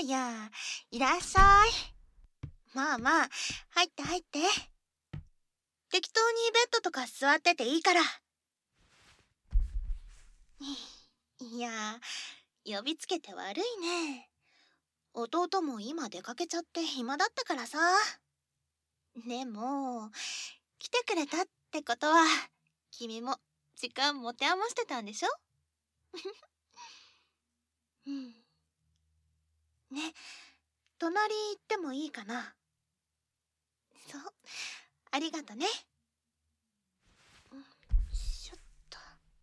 いや、いらっしゃい。まあまあ、入って入って。適当にベッドとか座ってていいから。いや、呼びつけて悪いね。弟も今出かけちゃって暇だったからさ。でも、来てくれたってことは、君も時間持て余してたんでしょ？うん。ね、隣行ってもいいかな？そう、ありがとね。しょっと。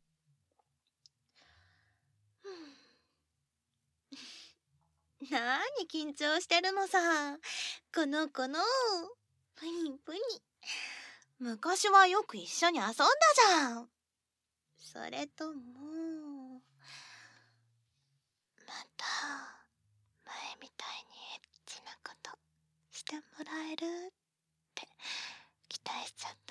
なに緊張してるのさ。この子の、ぷにぷに。昔はよく一緒に遊んだじゃん。それとも、また、前みたいにエッチなことしてもらえるって期待しちゃった？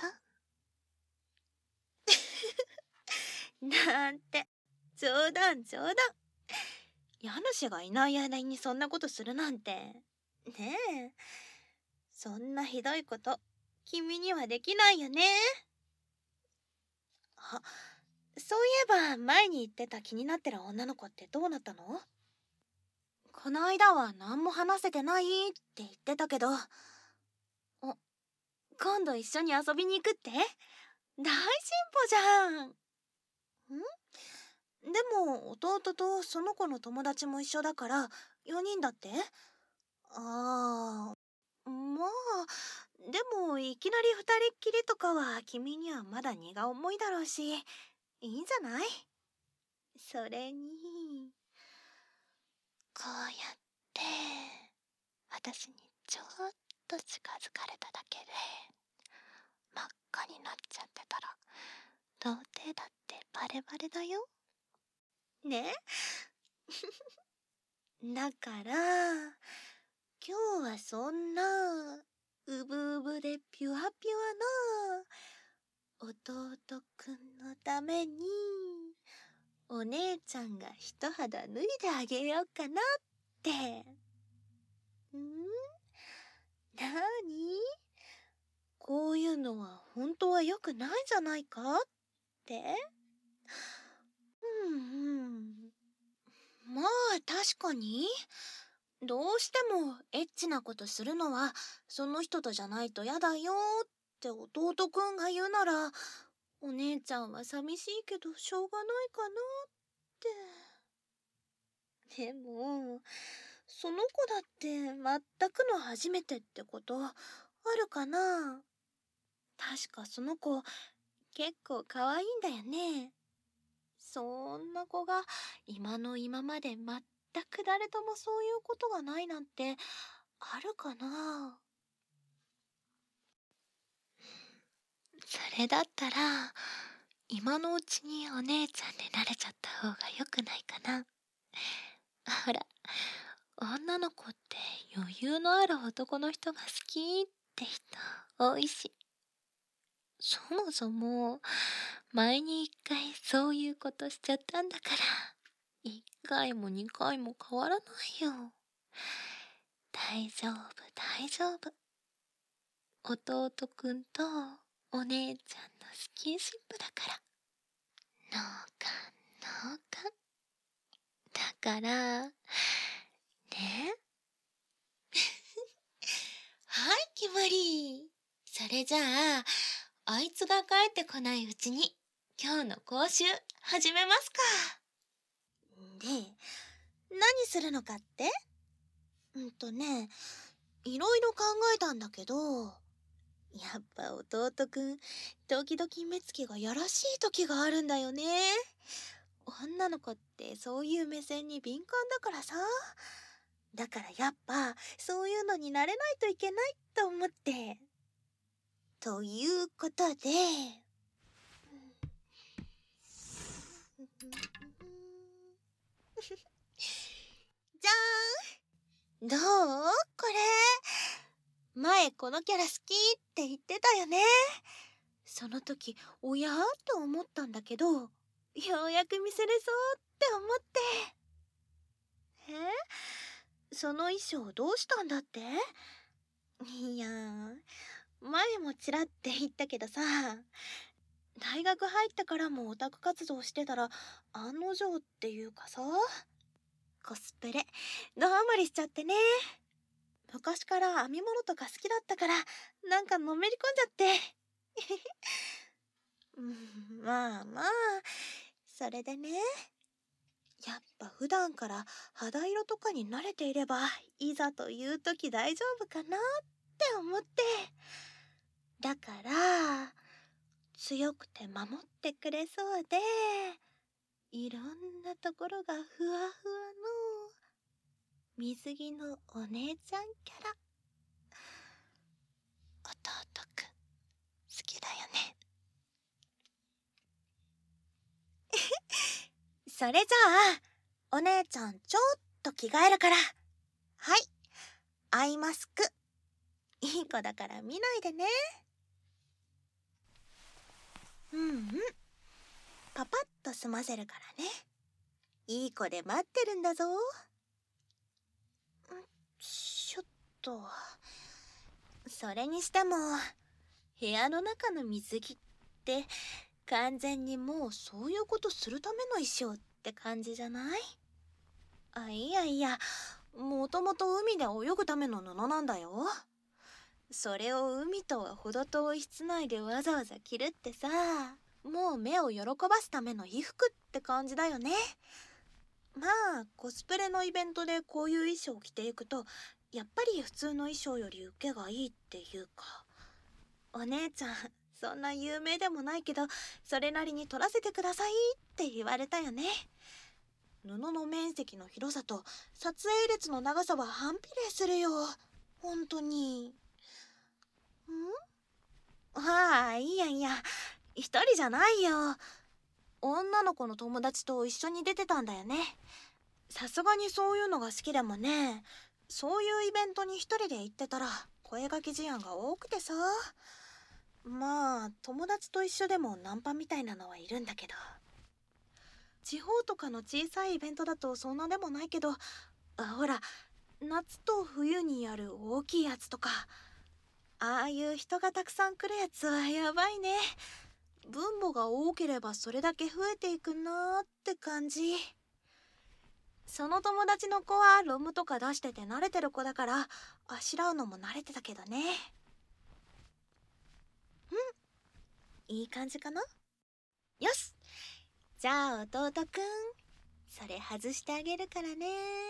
なんて、冗談冗談。家主がいない間にそんなことするなんて。ねえ。そんなひどいこと、君にはできないよね。あ、そういえば前に言ってた気になってる女の子ってどうなったの？この間は何も話せてないって言ってたけど。今度一緒に遊びに行くって？大進歩じゃん。でも弟とその子の友達も一緒だから4人だって？ああ、まあ、でもいきなり2人っきりとかは君にはまだ荷が重いだろうし、いいんじゃない？それに、こうやって私にちょっと近づかれただけで真っ赤になっちゃってたら童貞だってバレバレだよ。ね？だから今日はそんなうぶうぶでピュアピュアな弟くんのためにお姉ちゃんが一肌脱いであげようかなって。なに？こういうのは本当は良くないんじゃないかって？まあ確かに。どうしてもエッチなことするのはその人とじゃないとやだよって弟くんが言うなら、お姉ちゃんは寂しいけどしょうがないかなって。でも、その子だって全くの初めてってことあるかな？確かその子結構可愛いんだよね。そんな子が今の今まで全く誰ともそういうことがないなんてあるかな？それだったら今のうちにお姉ちゃんになれちゃった方がよくないかな。ほら、女の子って余裕のある男の人が好きって人多いし、そもそも前に一回そういうことしちゃったんだから一回も二回も変わらないよ。大丈夫大丈夫。弟くんとお姉ちゃんのスキンシップだから。脳幹脳幹だからね。はい、決まり。それじゃああいつが帰ってこないうちに今日の講習始めますか。で、何するのかって？いろいろ考えたんだけど、やっぱ弟くん、時々目つきがやらしい時があるんだよね。女の子ってそういう目線に敏感だからさ。だからやっぱそういうのになれないといけないと思って。ということで、じゃーん。どう？これ。前このキャラ好きって言ってたよね。その時、おやーって思ったんだけど、ようやく見せれそうって思って。 その衣装どうしたんだって？いやー、前もちらって言ったけどさ、大学入ってからもオタク活動してたら案の定っていうかさ、コスプレドハマりしちゃってね。昔から編み物とか好きだったから、なんかのめり込んじゃって。まあまあ、それでね、やっぱ普段から肌色とかに慣れていれば、いざという時大丈夫かなって思って。だから、強くて守ってくれそうで、いろんなところがふわふわの水着のお姉ちゃんキャラ。弟くん、好きだよね。それじゃあ、お姉ちゃんちょっと着替えるから。はい、アイマスク。いい子だから見ないでね。パパッと済ませるからね。いい子で待ってるんだぞ。ちょっと。それにしても、部屋の中の水着って完全にもうそういうことするための衣装って感じじゃない？いやいや、もともと海で泳ぐための布なんだよ。それを海とは程遠い室内でわざわざ着るってさ、もう目を喜ばすための衣服って感じだよね。まあコスプレのイベントでこういう衣装を着ていくと、やっぱり普通の衣装より受けがいいっていうか。お姉ちゃん、そんな有名でもないけど、それなりに撮らせてくださいって言われたよね。布の面積の広さと撮影列の長さは反比例するよ。本当に。いいやいや、一人じゃないよ。女の子の友達と一緒に出てたんだよね。さすがにそういうのが好きでもね、そういうイベントに一人で行ってたら声掛け事案が多くてさ。まあ友達と一緒でもナンパみたいなのはいるんだけど、地方とかの小さいイベントだとそんなでもないけど、ほら夏と冬にやる大きいやつとか、ああいう人がたくさん来るやつはやばいね。分母が多ければそれだけ増えていくなーって感じ。その友達の子はロムとか出してて慣れてる子だから、あしらうのも慣れてたけどね。いい感じかな？よし、じゃあ弟くん、それ外してあげるからね。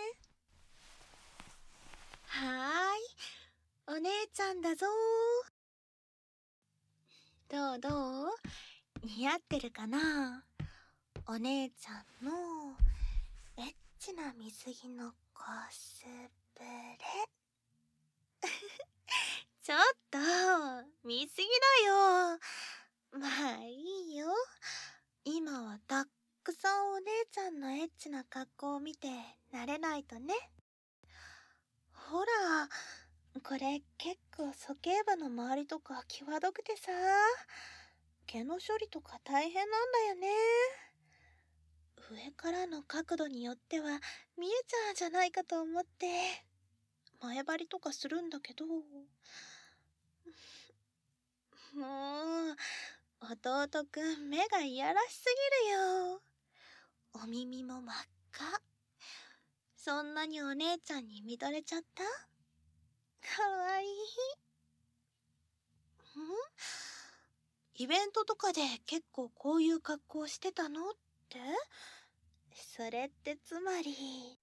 お姉ちゃんだぞ。どうどう？似合ってるかな？お姉ちゃんのエッチな水着のコスプレ。ちょっと見すぎだよ。まあいいよ。今はたくさんお姉ちゃんのエッチな格好を見て慣れないとね。ほら、これ結構鼠径部の周りとか際どくてさ、毛の処理とか大変なんだよね。上からの角度によっては見えちゃうんじゃないかと思って前張りとかするんだけど、もう弟くん目がいやらしすぎるよ。お耳も真っ赤。そんなにお姉ちゃんに見とれちゃった？かわいい。イベントとかで結構こういう格好してたのって？それってつまり。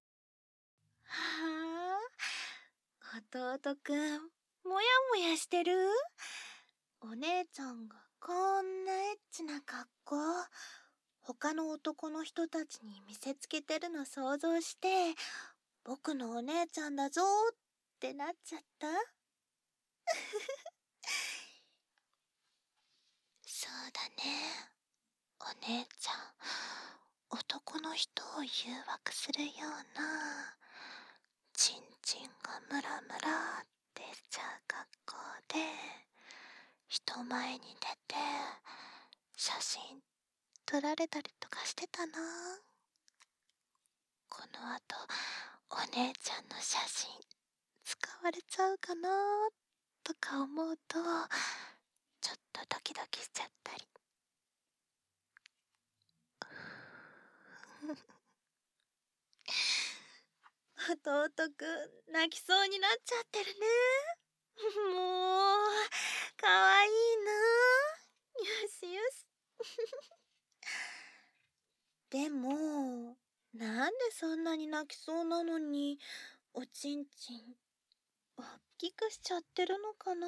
はあ、弟くんもやもやしてる？お姉ちゃんがこんなエッチな格好他の男の人たちに見せつけてるの想像して、僕のお姉ちゃんだぞってなっちゃった？そうだね。お姉ちゃん、男の人を誘惑するような、チンチンがムラムラってしちゃう格好で、人前に出て、写真撮られたりとかしてたな。この後、 お姉ちゃんの写真使われちゃうかなとか思うと、ちょっとドキドキしちゃったり。弟くん泣きそうになっちゃってるね。もうかわいいな。よしよし。でもなんでそんなに泣きそうなのにおちんちん大きくしちゃってるのかな。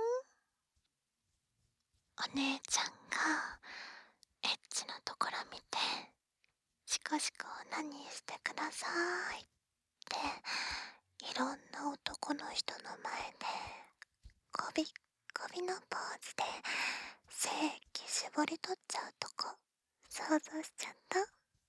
お姉ちゃんがエッチなところ見てシコシコ何してくださいっていろんな男の人の前でこびっこびのポーズで精液絞り取っちゃうとこ想像しちゃった。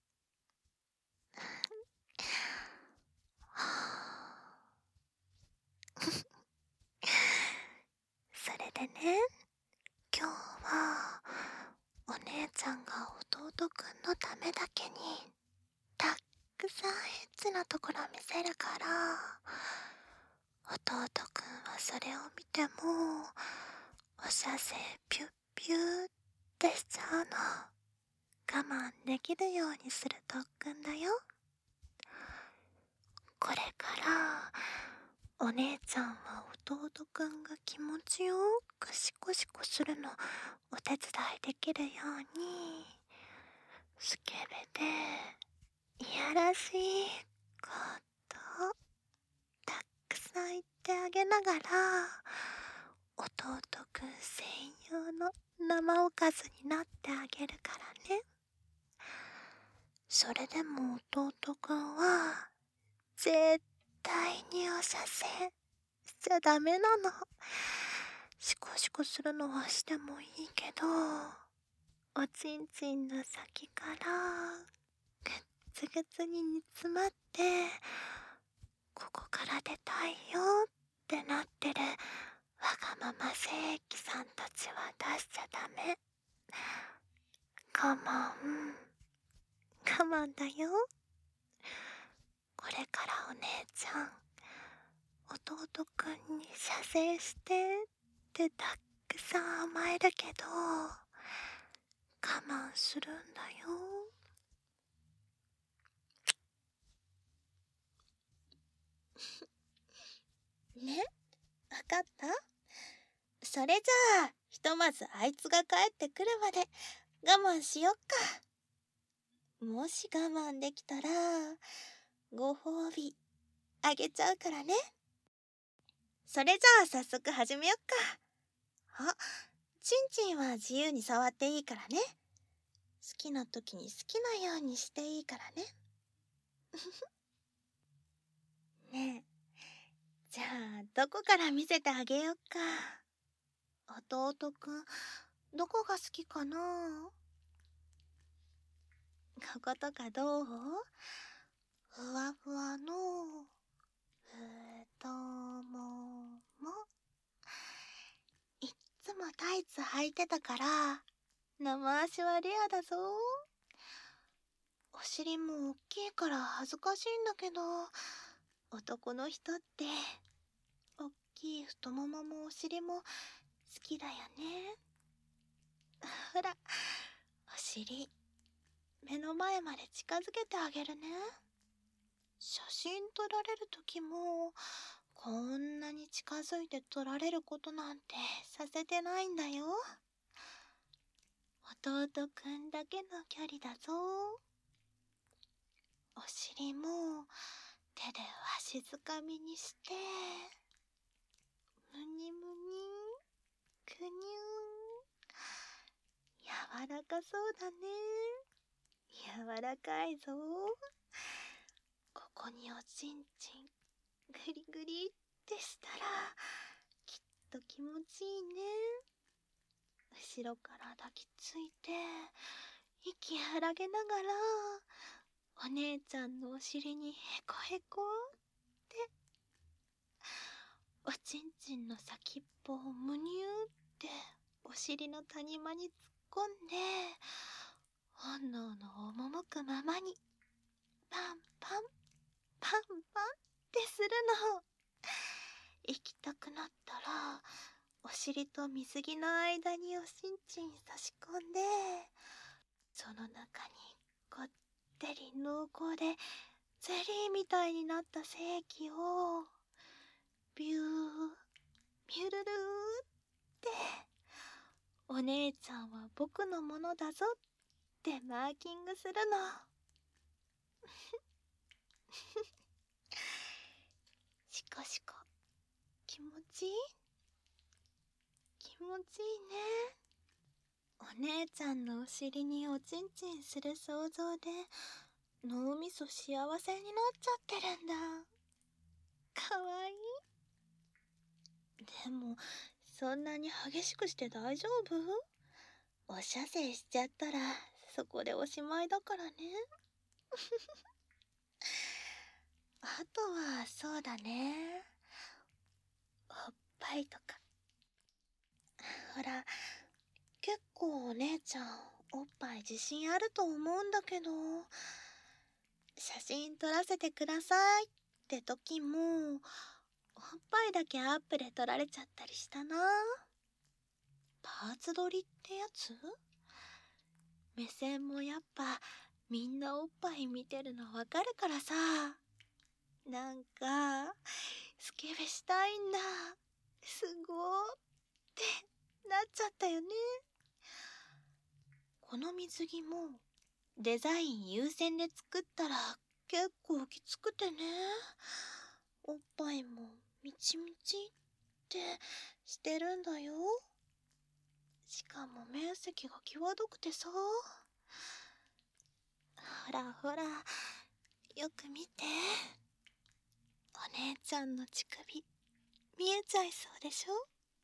それでね、今日はお姉ちゃんが弟くんのためだけにたくさんエッチなところ見せるから、弟くんはそれを見てもお射精ピュッピューってしちゃうの我慢できるようにする特訓だよ。これからお姉ちゃんは弟くんが気持ちよくシコシコするのお手伝いできるようにスケベでいやらしいことたくさん言ってあげながら弟くん専用の生おかずになってあげるからね。それでも弟くんは絶対にお射精しちゃダメなの。シコシコするのはしてもいいけど、おちんちんの先からグッツグツに煮詰まってここから出たいよってなってるわがまま正規さんたちは出しちゃダメ。我慢我慢だよ。これからお姉ちゃん弟くんに射精してってたくさん甘えるけど我慢するんだよ。ね、わかった？それじゃあひとまずあいつが帰ってくるまで我慢しよっか。もし我慢できたらご褒美あげちゃうからね。それじゃあ早速始めよっか。あ、ちんちんは自由に触っていいからね。好きな時に好きなようにしていいからね。ねえ、じゃあどこから見せてあげよっか。弟くんどこが好きかな。こことかどう？ふわふわの太もも。いっつもタイツ履いてたから生足はレアだぞ。お尻も大きいから恥ずかしいんだけど、男の人って大きい太もももお尻も好きだよね。ほら、お尻目の前まで近づけてあげるね。写真撮られる時もこんなに近づいて撮られることなんてさせてないんだよ。弟くんだけの距離だぞ。お尻も手でわしづかみにしてむにむにくにゅー。柔らかそうだね。柔らかいぞ。ここにおちんちんグリグリってしたらきっと気持ちいいね。後ろから抱きついて息荒げながらお姉ちゃんのお尻にへこへこっておちんちんの先っぽをむにゅーってお尻の谷間に突っ込んで本能の赴くままにパンパンパンパン尻と水着の間におしんちん差し込んで、その中にこってり濃厚でゼリーみたいになった精液をビュービュルルーってお姉ちゃんは僕のものだぞってマーキングするの。シコシコ気持ちいい？気持ちいいね。お姉ちゃんのお尻におちんちんする想像で脳みそ幸せになっちゃってるんだ。かわいい。でもそんなに激しくして大丈夫？お射精しちゃったらそこでおしまいだからね。あとはそうだね、おっぱいとか。ほら、結構お姉ちゃんおっぱい自信あると思うんだけど、写真撮らせてくださいって時もおっぱいだけアップで撮られちゃったりしたな。パーツ撮りってやつ？目線もやっぱみんなおっぱい見てるのわかるからさ、なんかスケベしたいんだ、すごーってなっちゃったよね。この水着もデザイン優先で作ったら結構きつくてね、おっぱいもみちみちってしてるんだよ。しかも面積が際どくてさ、ほらほら、よく見て、お姉ちゃんの乳首見えちゃいそうでしょ。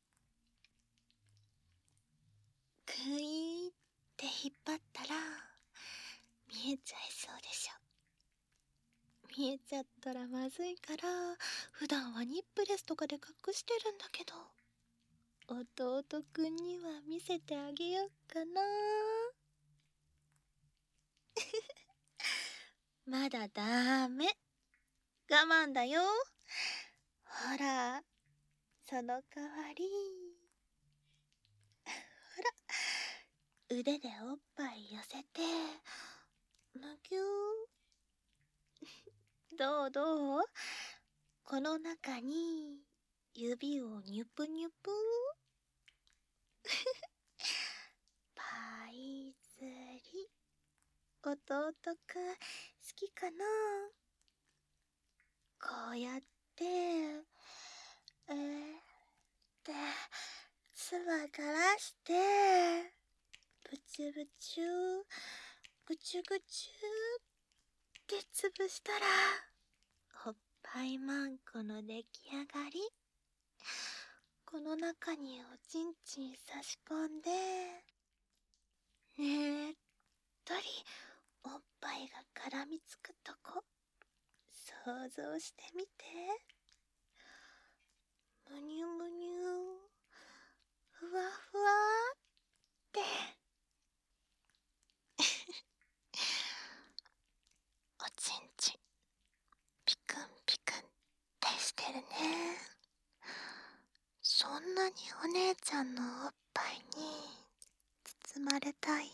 グイーって引っ張ったら見えちゃいそうでしょ。見えちゃったらまずいから普段はニップレスとかで隠してるんだけど、弟くんには見せてあげよっかな。まだダメ、我慢だよ。ほら、その代わり、ほら、腕でおっぱい寄せてむぎゅー。どうどう？この中に指をニュプニュプパイ釣り、弟くん好きかな？こうやってでつばからしてブチュブチュぐちゅぐちゅって潰したらおっぱいまんこの出来上がり。この中におちんちん差し込んでねっとりおっぱいが絡みつくとこ想像してみて。むにゅむにゅ、ふわふわっておちんちんピクンピクンってしてるね。そんなにお姉ちゃんのおっぱいに包まれたい？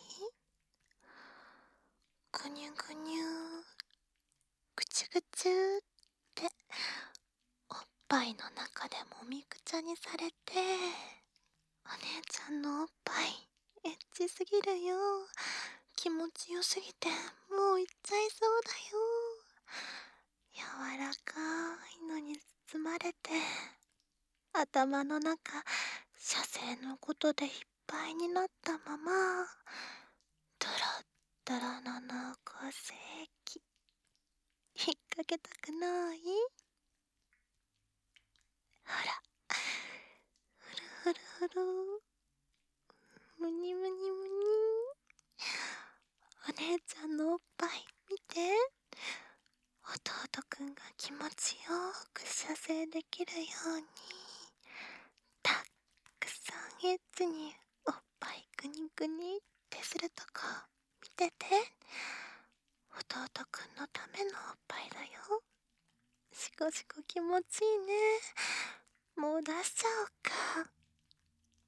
ぐにゅぐにゅ、ぐちゅぐちゅっておっぱいの中でもみくちゃにされて、お姉ちゃんのおっぱいエッチすぎるよ。気持ちよすぎてもういっちゃいそうだよ。柔らかいのに包まれて、頭の中射精のことでいっぱいになったまま、ドロッドロの濃厚精液引っ掛けたくない？ほら、ふるふるふる、むにむにむに。お姉ちゃんのおっぱい見て、弟くんが気持ちよく射精できるようにたくさんエッチにおっぱいグニグニってするとこ見てて。弟くんのためのおっぱいだよ。しこしこ気持ちいいね。もう出しちゃおうか。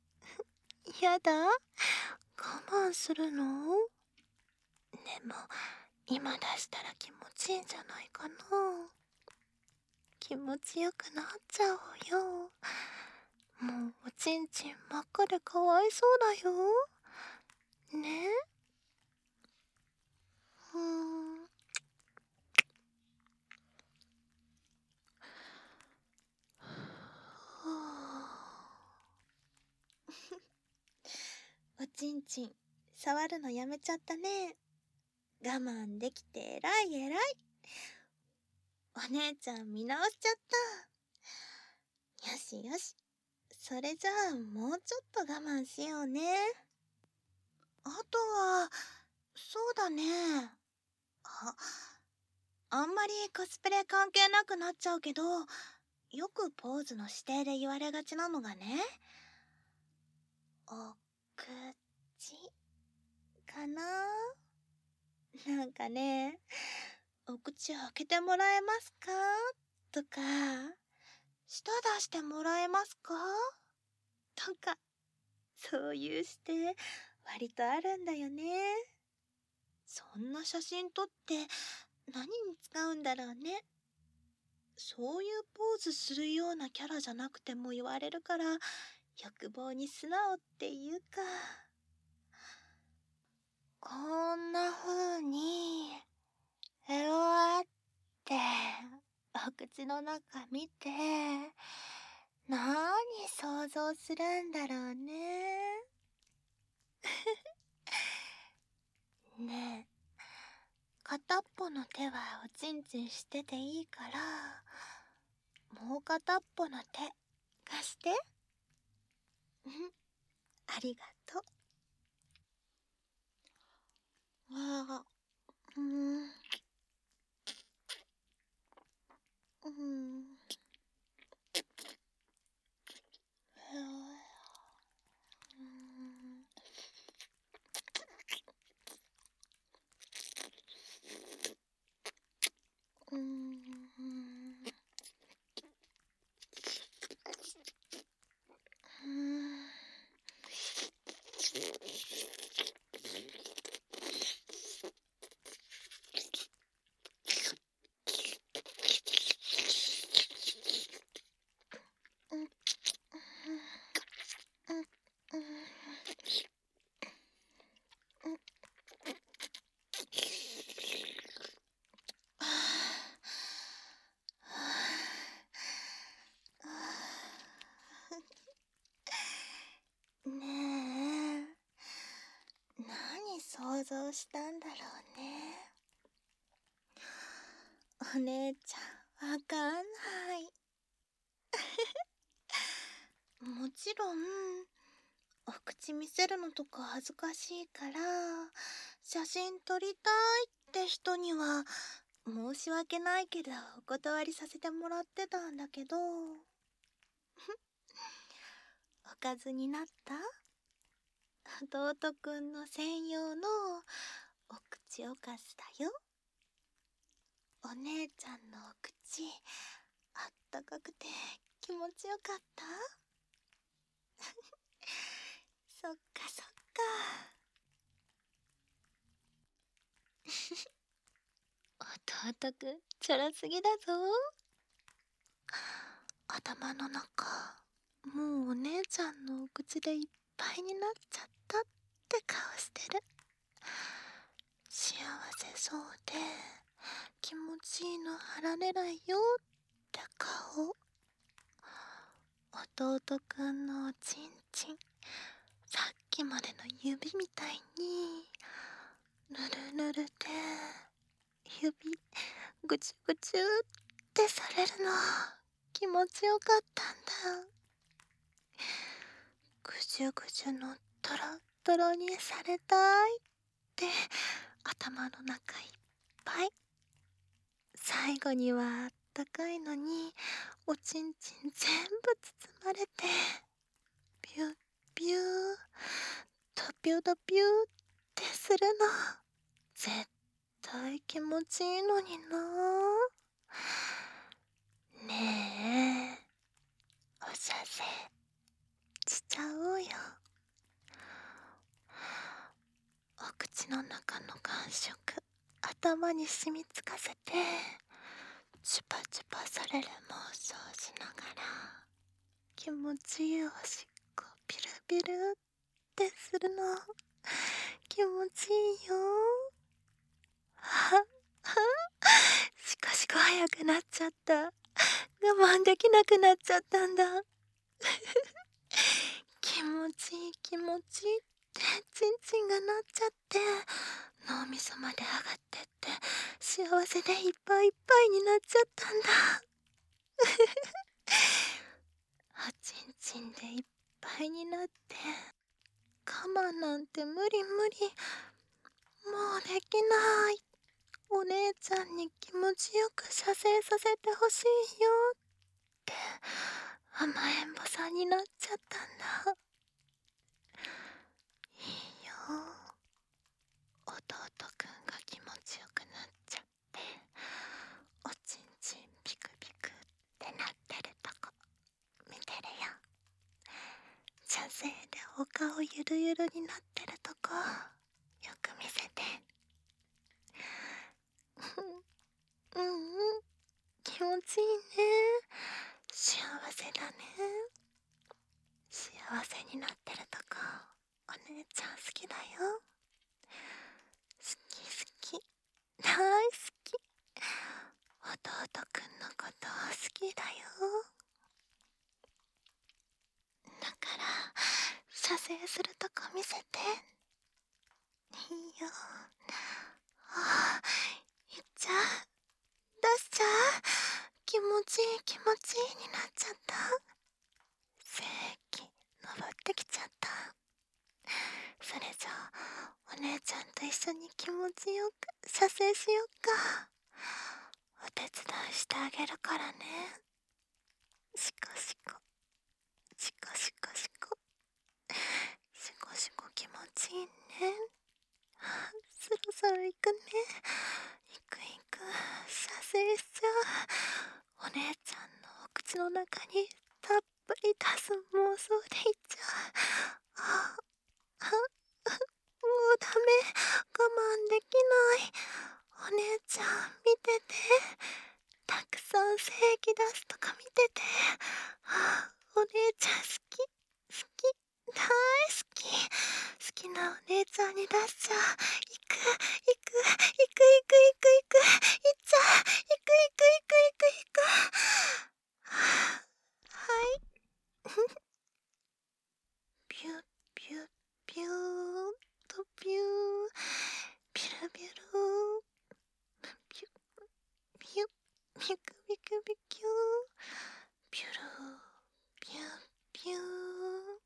やだ、我慢するの？でも今出したら気持ちいいんじゃないかな。気持ちよくなっちゃおうよ。もうおちんちん真っ赤でかわいそうだよ。ね。うーん。おちんちん触るのやめちゃったね。我慢できて偉い偉い。お姉ちゃん見直しちゃった。よしよし。それじゃあもうちょっと我慢しようね。あとは、そうだね。あ、あんまりコスプレ関係なくなっちゃうけど、よくポーズの指定で言われがちなのがね、お口かな。なんかね、お口開けてもらえますかとか、舌出してもらえますかとか、そういう指定割とあるんだよね。そんな写真撮って何に使うんだろうね。そういうポーズするようなキャラじゃなくても言われるから、欲望に素直っていうか。こんな風にエロあってお口の中見て何想像するんだろうね。ねえ、片っぽの手はおちんちんしてていいから、もう片っぽの手貸して。ありがとう。ああ、うん、うん。うん。ねえ、何想像したんだろうね。お姉ちゃんわかんない。もちろんお口見せるのとか恥ずかしいから写真撮りたいって人には申し訳ないけどお断りさせてもらってたんだけど、おかずになった？弟くんの専用のお口おかずだよ。お姉ちゃんのお口あったかくて気持ちよかった？そっかそっか。弟くんちょろすぎだぞ。頭の中もうお姉ちゃんのお口でいっぱいになっちゃったって顔してる。幸せそうで気持ちいいの晴られないよって顔。弟くんのおちんちんさっきまでの指みたいにぬるぬるで指ぐちゅぐちゅってされるの気持ちよかったんだ。ぐじゅぐじゅのトロトロにされたいって頭の中いっぱい。最後にはあったかいのにおちんちん全部包まれてビュッビュードピュドピューってするの絶対気持ちいいのにな。ねえ、おしゃせしちゃおうよ。 お口の中の感触頭に染みつかせてチュパチュパされる妄想しながら気持ちいいおしっこピルピルってするの気持ちいいよ。はっはっ、しかし早くなっちゃった。我慢できなくなっちゃったんだ。気持ちいい気持ちいいってチンチンがなっちゃって脳みそまで上がってって幸せでいっぱいいっぱいになっちゃったんだ。おちんちんでいっぱいになって我慢なんて無理無理、もうできない。お姉ちゃんに気持ちよく射精させてほしいよって甘えん坊さんになっちゃったんだ。いいよ、弟くんが気持ちよくなっちゃっておちんちんピクピクってなってるとこ見てるよ。射精でお顔ゆるゆるになってるとこよく見せて。うんうん、気持ちいいね。幸せだね。幸せになってるとこお姉ちゃん好きだよ。好き好き、大好き。弟くんのこと好きだよ。だから射精するとこ見せて。いいよ。ああ、いっちゃう、出しちゃう。気持ちいい気持ちいいになっちゃった。精液登ってきちゃった。それじゃあお姉ちゃんと一緒に気持ちよく射精しよっか。お手伝いしてあげるからね。シコシコシコシコシコシコシコ、気持ちいいね。そろそろ行くね。行く行く、射精しちゃう。お姉ちゃんのお口の中にたっぷり出す妄想でいっちゃう。もうダメ、我慢できない。お姉ちゃん見てて、たくさん精液出すとか見てて。お姉ちゃん好き好き、大好き。好きなお姉ちゃんに出しちゃう。行く行く行く行く行く行く、行っちゃう。行く行く行く行く行く。はい。ピュッピュッピューっとピュー、ピュルピュルピュッピュッ、ピクピクピキュー、ピュルピュッピュー。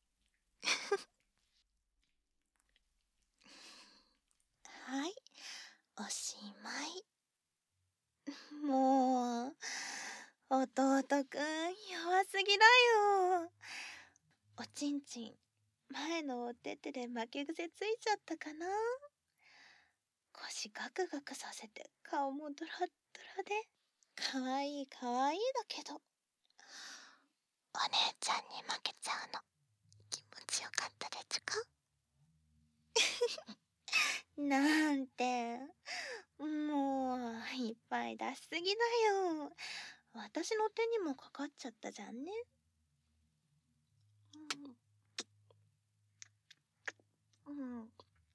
はい、おしまい。もう弟くん弱すぎだよ。おちんちん前のお手手で負け癖ついちゃったかな。腰ガクガクさせて顔もドラッドラでかわいいかわいいだけど、お姉ちゃんに負けちゃうの気持ちよかったでちゅか。なんてもういっぱい出しすぎだよ。私の手にもかかっちゃったじゃんね。うん、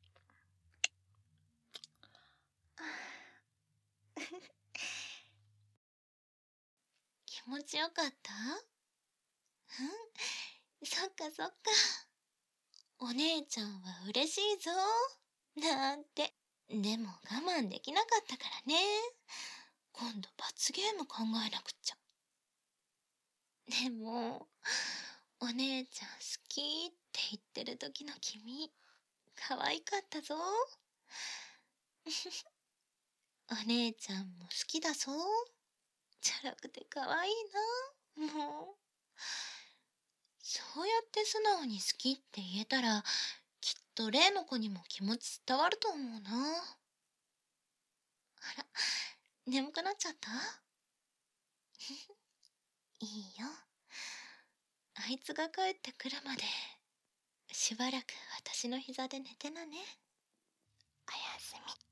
気持ちよかった？うん、そっかそっか。お姉ちゃんは嬉しいぞ。なんて。でも我慢できなかったからね。今度罰ゲーム考えなくっちゃ。でも、お姉ちゃん好きって言ってる時の君、可愛かったぞ。お姉ちゃんも好きだぞ。チャラくて可愛いな。もう。そうやって素直に好きって言えたら、きっと例の子にも気持ち伝わると思うな。あら、眠くなっちゃった？いいよ。あいつが帰ってくるまで、しばらく私の膝で寝てなね。 おやすみ。